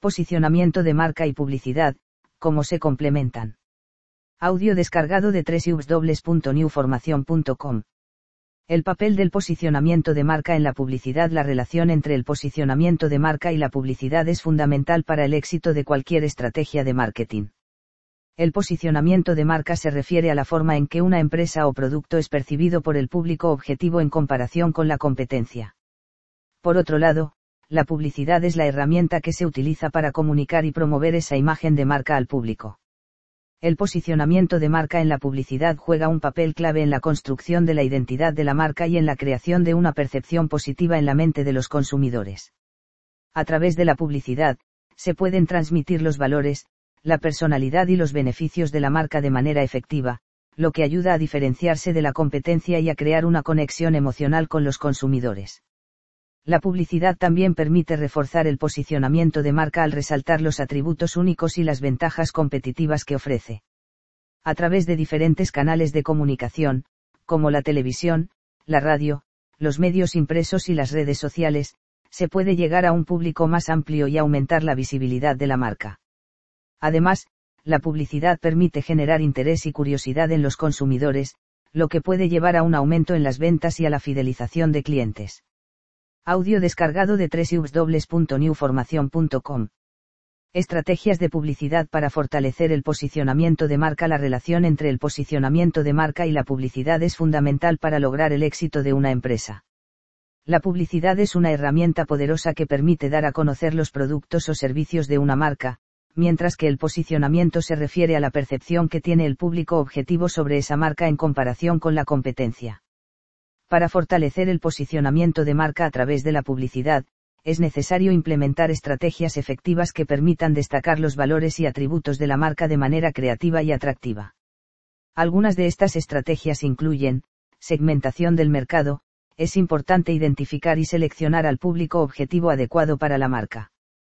Posicionamiento de marca y publicidad, ¿cómo se complementan? Audio descargado de www.newformacion.com. El papel del posicionamiento de marca en la publicidad. La relación entre el posicionamiento de marca y la publicidad es fundamental para el éxito de cualquier estrategia de marketing. El posicionamiento de marca se refiere a la forma en que una empresa o producto es percibido por el público objetivo en comparación con la competencia. Por otro lado, la publicidad es la herramienta que se utiliza para comunicar y promover esa imagen de marca al público. El posicionamiento de marca en la publicidad juega un papel clave en la construcción de la identidad de la marca y en la creación de una percepción positiva en la mente de los consumidores. A través de la publicidad, se pueden transmitir los valores, la personalidad y los beneficios de la marca de manera efectiva, lo que ayuda a diferenciarse de la competencia y a crear una conexión emocional con los consumidores. La publicidad también permite reforzar el posicionamiento de marca al resaltar los atributos únicos y las ventajas competitivas que ofrece. A través de diferentes canales de comunicación, como la televisión, la radio, los medios impresos y las redes sociales, se puede llegar a un público más amplio y aumentar la visibilidad de la marca. Además, la publicidad permite generar interés y curiosidad en los consumidores, lo que puede llevar a un aumento en las ventas y a la fidelización de clientes. Audio descargado de www.newformacion.com. Estrategias de publicidad para fortalecer el posicionamiento de marca. La relación entre el posicionamiento de marca y la publicidad es fundamental para lograr el éxito de una empresa. La publicidad es una herramienta poderosa que permite dar a conocer los productos o servicios de una marca, mientras que el posicionamiento se refiere a la percepción que tiene el público objetivo sobre esa marca en comparación con la competencia. Para fortalecer el posicionamiento de marca a través de la publicidad, es necesario implementar estrategias efectivas que permitan destacar los valores y atributos de la marca de manera creativa y atractiva. Algunas de estas estrategias incluyen: segmentación del mercado. Es importante identificar y seleccionar al público objetivo adecuado para la marca.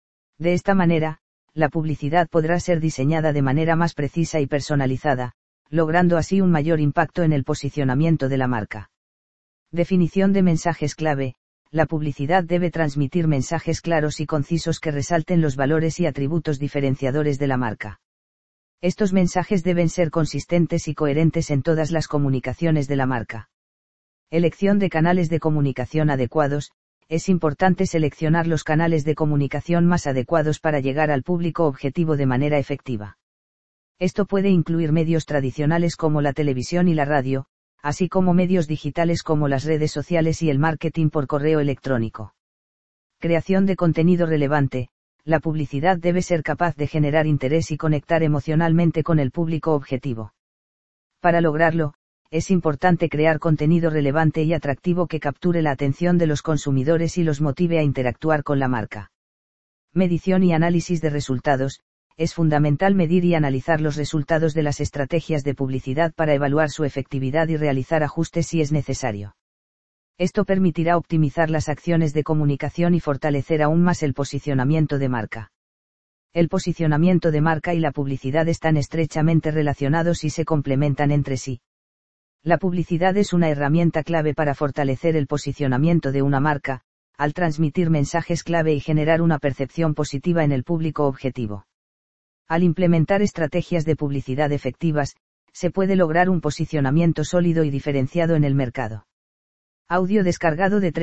De esta manera, la publicidad podrá ser diseñada de manera más precisa y personalizada, logrando así un mayor impacto en el posicionamiento de la marca. Definición de mensajes clave. La publicidad debe transmitir mensajes claros y concisos que resalten los valores y atributos diferenciadores de la marca. Estos mensajes deben ser consistentes y coherentes en todas las comunicaciones de la marca. Elección de canales de comunicación adecuados. Es importante seleccionar los canales de comunicación más adecuados para llegar al público objetivo de manera efectiva. Esto puede incluir medios tradicionales como la televisión y la radio, así como medios digitales como las redes sociales y el marketing por correo electrónico. Creación de contenido relevante. La publicidad debe ser capaz de generar interés y conectar emocionalmente con el público objetivo. Para lograrlo, es importante crear contenido relevante y atractivo que capture la atención de los consumidores y los motive a interactuar con la marca. Medición y análisis de resultados. Es fundamental medir y analizar los resultados de las estrategias de publicidad para evaluar su efectividad y realizar ajustes si es necesario. Esto permitirá optimizar las acciones de comunicación y fortalecer aún más el posicionamiento de marca. El posicionamiento de marca y la publicidad están estrechamente relacionados y se complementan entre sí. La publicidad es una herramienta clave para fortalecer el posicionamiento de una marca, al transmitir mensajes clave y generar una percepción positiva en el público objetivo. Al implementar estrategias de publicidad efectivas, se puede lograr un posicionamiento sólido y diferenciado en el mercado. Audio descargado de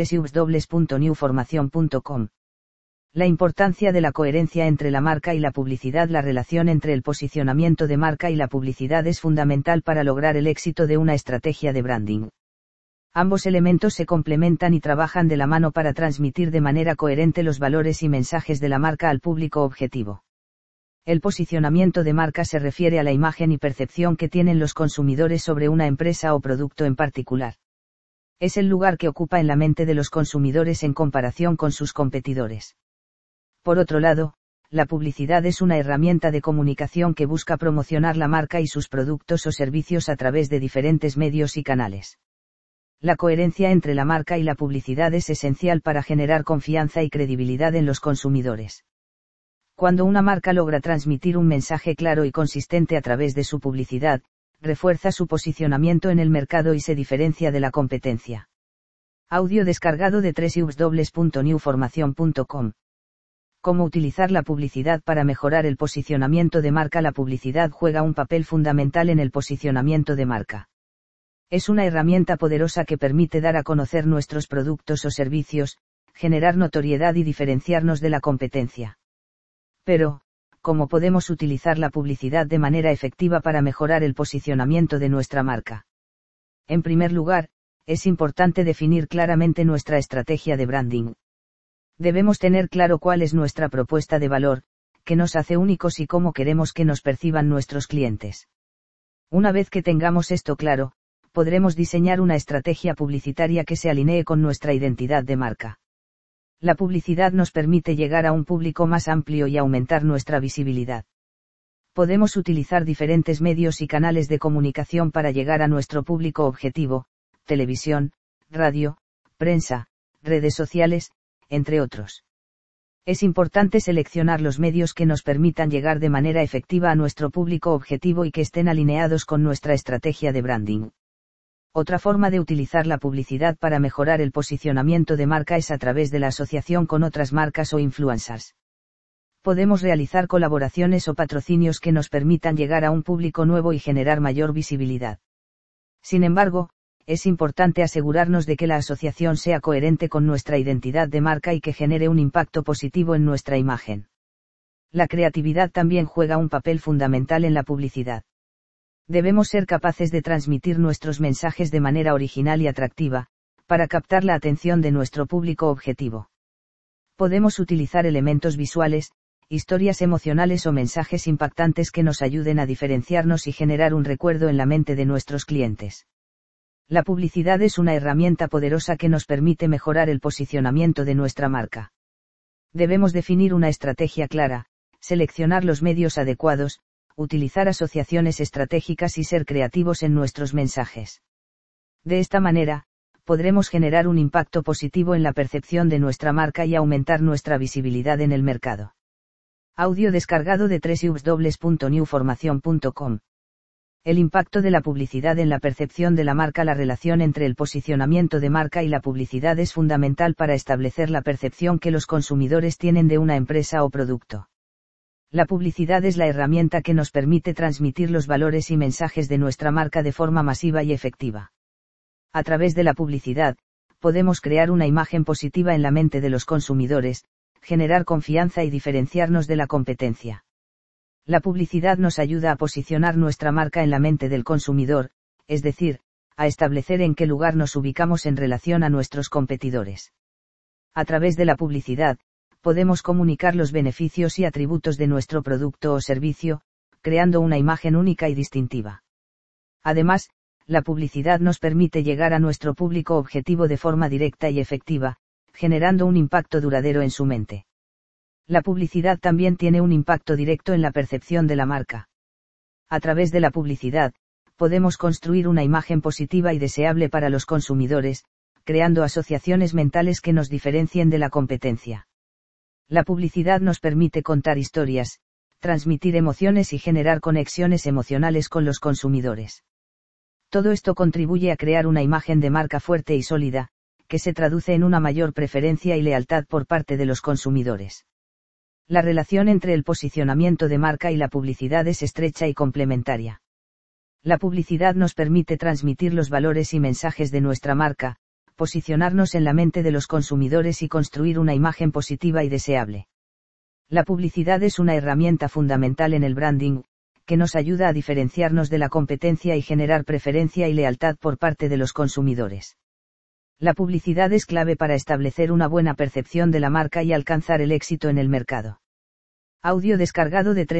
www.newformacion.com. La importancia de la coherencia entre la marca y la publicidad. La relación entre el posicionamiento de marca y la publicidad es fundamental para lograr el éxito de una estrategia de branding. Ambos elementos se complementan y trabajan de la mano para transmitir de manera coherente los valores y mensajes de la marca al público objetivo. El posicionamiento de marca se refiere a la imagen y percepción que tienen los consumidores sobre una empresa o producto en particular. Es el lugar que ocupa en la mente de los consumidores en comparación con sus competidores. Por otro lado, la publicidad es una herramienta de comunicación que busca promocionar la marca y sus productos o servicios a través de diferentes medios y canales. La coherencia entre la marca y la publicidad es esencial para generar confianza y credibilidad en los consumidores. Cuando una marca logra transmitir un mensaje claro y consistente a través de su publicidad, refuerza su posicionamiento en el mercado y se diferencia de la competencia. Audio descargado de www.newformacion.com. ¿Cómo utilizar la publicidad para mejorar el posicionamiento de marca? La publicidad juega un papel fundamental en el posicionamiento de marca. Es una herramienta poderosa que permite dar a conocer nuestros productos o servicios, generar notoriedad y diferenciarnos de la competencia. Pero, ¿cómo podemos utilizar la publicidad de manera efectiva para mejorar el posicionamiento de nuestra marca? En primer lugar, es importante definir claramente nuestra estrategia de branding. Debemos tener claro cuál es nuestra propuesta de valor, qué nos hace únicos y cómo queremos que nos perciban nuestros clientes. Una vez que tengamos esto claro, podremos diseñar una estrategia publicitaria que se alinee con nuestra identidad de marca. La publicidad nos permite llegar a un público más amplio y aumentar nuestra visibilidad. Podemos utilizar diferentes medios y canales de comunicación para llegar a nuestro público objetivo: televisión, radio, prensa, redes sociales, entre otros. Es importante seleccionar los medios que nos permitan llegar de manera efectiva a nuestro público objetivo y que estén alineados con nuestra estrategia de branding. Otra forma de utilizar la publicidad para mejorar el posicionamiento de marca es a través de la asociación con otras marcas o influencers. Podemos realizar colaboraciones o patrocinios que nos permitan llegar a un público nuevo y generar mayor visibilidad. Sin embargo, es importante asegurarnos de que la asociación sea coherente con nuestra identidad de marca y que genere un impacto positivo en nuestra imagen. La creatividad también juega un papel fundamental en la publicidad. Debemos ser capaces de transmitir nuestros mensajes de manera original y atractiva, para captar la atención de nuestro público objetivo. Podemos utilizar elementos visuales, historias emocionales o mensajes impactantes que nos ayuden a diferenciarnos y generar un recuerdo en la mente de nuestros clientes. La publicidad es una herramienta poderosa que nos permite mejorar el posicionamiento de nuestra marca. Debemos definir una estrategia clara, seleccionar los medios adecuados, utilizar asociaciones estratégicas y ser creativos en nuestros mensajes. De esta manera, podremos generar un impacto positivo en la percepción de nuestra marca y aumentar nuestra visibilidad en el mercado. Audio descargado de www.newformacion.com. El impacto de la publicidad en la percepción de la marca. La relación entre el posicionamiento de marca y la publicidad es fundamental para establecer la percepción que los consumidores tienen de una empresa o producto. La publicidad es la herramienta que nos permite transmitir los valores y mensajes de nuestra marca de forma masiva y efectiva. A través de la publicidad, podemos crear una imagen positiva en la mente de los consumidores, generar confianza y diferenciarnos de la competencia. La publicidad nos ayuda a posicionar nuestra marca en la mente del consumidor, es decir, a establecer en qué lugar nos ubicamos en relación a nuestros competidores. A través de la publicidad, podemos comunicar los beneficios y atributos de nuestro producto o servicio, creando una imagen única y distintiva. Además, la publicidad nos permite llegar a nuestro público objetivo de forma directa y efectiva, generando un impacto duradero en su mente. La publicidad también tiene un impacto directo en la percepción de la marca. A través de la publicidad, podemos construir una imagen positiva y deseable para los consumidores, creando asociaciones mentales que nos diferencien de la competencia. La publicidad nos permite contar historias, transmitir emociones y generar conexiones emocionales con los consumidores. Todo esto contribuye a crear una imagen de marca fuerte y sólida, que se traduce en una mayor preferencia y lealtad por parte de los consumidores. La relación entre el posicionamiento de marca y la publicidad es estrecha y complementaria. La publicidad nos permite transmitir los valores y mensajes de nuestra marca, posicionarnos en la mente de los consumidores y construir una imagen positiva y deseable. La publicidad es una herramienta fundamental en el branding, que nos ayuda a diferenciarnos de la competencia y generar preferencia y lealtad por parte de los consumidores. La publicidad es clave para establecer una buena percepción de la marca y alcanzar el éxito en el mercado. Audio descargado de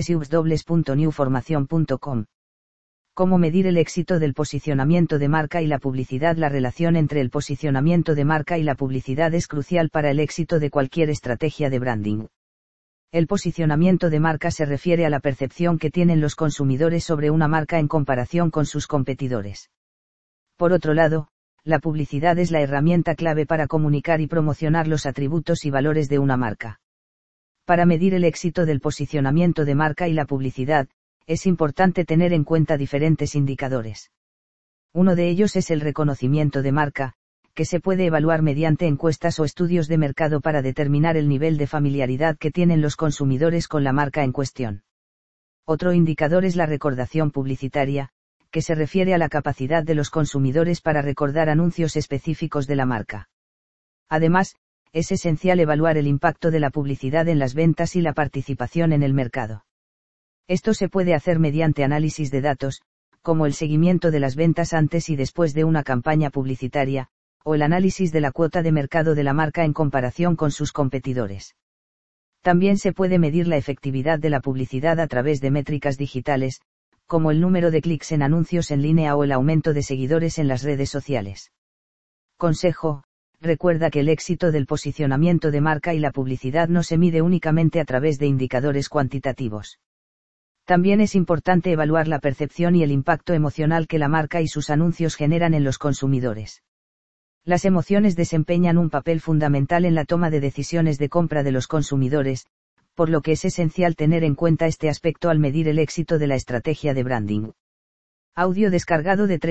www.newformacion.com. ¿Cómo medir el éxito del posicionamiento de marca y la publicidad? La relación entre el posicionamiento de marca y la publicidad es crucial para el éxito de cualquier estrategia de branding. El posicionamiento de marca se refiere a la percepción que tienen los consumidores sobre una marca en comparación con sus competidores. Por otro lado, la publicidad es la herramienta clave para comunicar y promocionar los atributos y valores de una marca. Para medir el éxito del posicionamiento de marca y la publicidad, es importante tener en cuenta diferentes indicadores. Uno de ellos es el reconocimiento de marca, que se puede evaluar mediante encuestas o estudios de mercado para determinar el nivel de familiaridad que tienen los consumidores con la marca en cuestión. Otro indicador es la recordación publicitaria, que se refiere a la capacidad de los consumidores para recordar anuncios específicos de la marca. Además, es esencial evaluar el impacto de la publicidad en las ventas y la participación en el mercado. Esto se puede hacer mediante análisis de datos, como el seguimiento de las ventas antes y después de una campaña publicitaria, o el análisis de la cuota de mercado de la marca en comparación con sus competidores. También se puede medir la efectividad de la publicidad a través de métricas digitales, como el número de clics en anuncios en línea o el aumento de seguidores en las redes sociales. Consejo: recuerda que el éxito del posicionamiento de marca y la publicidad no se mide únicamente a través de indicadores cuantitativos. También es importante evaluar la percepción y el impacto emocional que la marca y sus anuncios generan en los consumidores. Las emociones desempeñan un papel fundamental en la toma de decisiones de compra de los consumidores, por lo que es esencial tener en cuenta este aspecto al medir el éxito de la estrategia de branding. Audio descargado de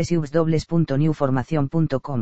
www.newformacion.com.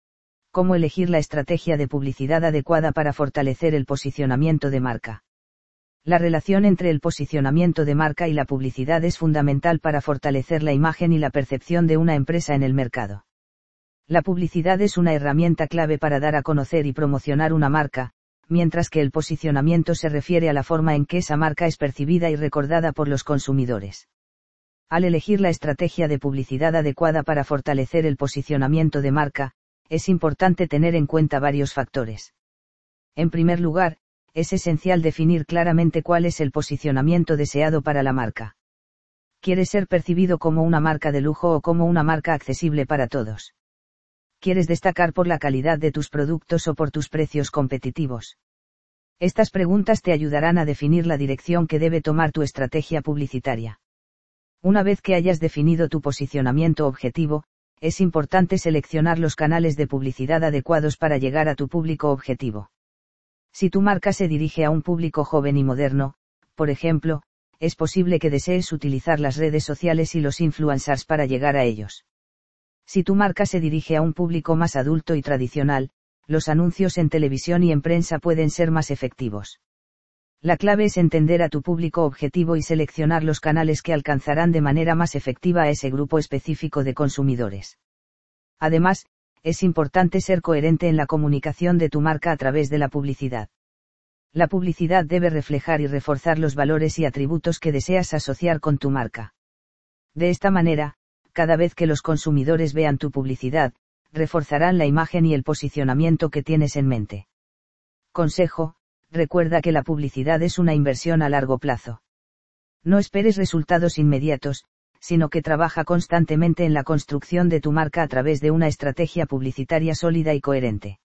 ¿Cómo elegir la estrategia de publicidad adecuada para fortalecer el posicionamiento de marca? La relación entre el posicionamiento de marca y la publicidad es fundamental para fortalecer la imagen y la percepción de una empresa en el mercado. La publicidad es una herramienta clave para dar a conocer y promocionar una marca, mientras que el posicionamiento se refiere a la forma en que esa marca es percibida y recordada por los consumidores. Al elegir la estrategia de publicidad adecuada para fortalecer el posicionamiento de marca, es importante tener en cuenta varios factores. En primer lugar, es esencial definir claramente cuál es el posicionamiento deseado para la marca. ¿Quieres ser percibido como una marca de lujo o como una marca accesible para todos? ¿Quieres destacar por la calidad de tus productos o por tus precios competitivos? Estas preguntas te ayudarán a definir la dirección que debe tomar tu estrategia publicitaria. Una vez que hayas definido tu posicionamiento objetivo, es importante seleccionar los canales de publicidad adecuados para llegar a tu público objetivo. Si tu marca se dirige a un público joven y moderno, por ejemplo, es posible que desees utilizar las redes sociales y los influencers para llegar a ellos. Si tu marca se dirige a un público más adulto y tradicional, los anuncios en televisión y en prensa pueden ser más efectivos. La clave es entender a tu público objetivo y seleccionar los canales que alcanzarán de manera más efectiva a ese grupo específico de consumidores. Además, es importante ser coherente en la comunicación de tu marca a través de la publicidad. La publicidad debe reflejar y reforzar los valores y atributos que deseas asociar con tu marca. De esta manera, cada vez que los consumidores vean tu publicidad, reforzarán la imagen y el posicionamiento que tienes en mente. Consejo: recuerda que la publicidad es una inversión a largo plazo. No esperes resultados inmediatos, sino que trabaja constantemente en la construcción de tu marca a través de una estrategia publicitaria sólida y coherente.